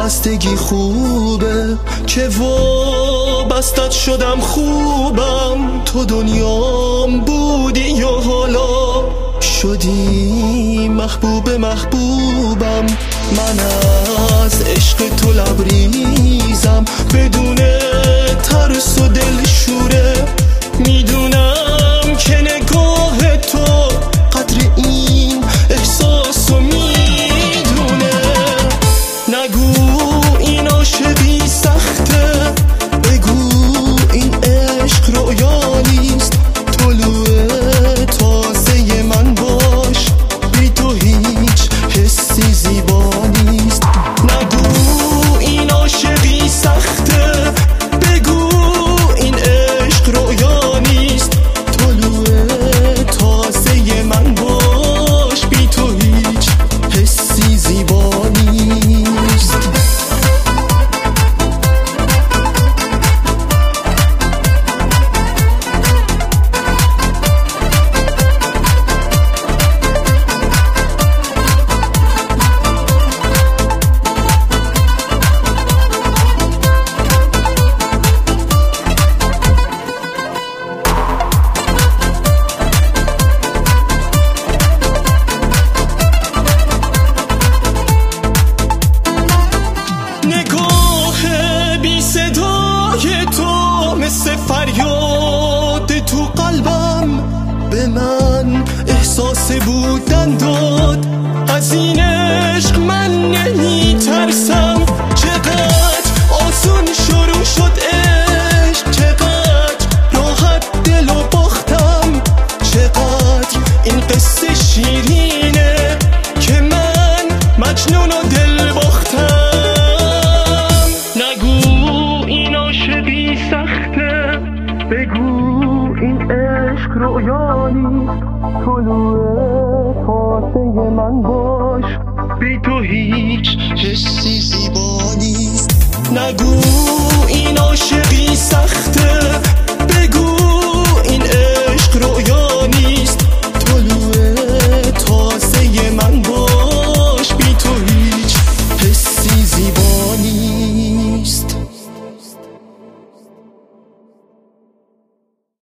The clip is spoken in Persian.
وابستگی خوبه که وابستت شدم خوبم. تو دنیام بودی یا حالا شدی محبوب محبوبم. من از عشق تو لبریزم بدون ترس و دلشوره. میدونم که نگاه تو قدر این احساسو میدونه. نگو این عاشقی سخته، بگو این عشق رویا نیست. طلوع تازه من باش، بی تو هیچ حسی زیبا نیست. نگو این عاشقی سخته، بگو این عشق رویا نیست. طلوع تازه من باش، بی تو هیچ حسی زیبا نیست. مثل فریاد تو قلبم به من احساس بودن داد. از این عشق من نمی ترسم. چقدر آسون شروع شد عشق، چقدر راحت دلو باختم. چقدر این قصه شیرینه که من مجنون و دل باختم. نگو این عاشقی سخته، بگو این عشق رویا نیست. طلوع تازه من باش،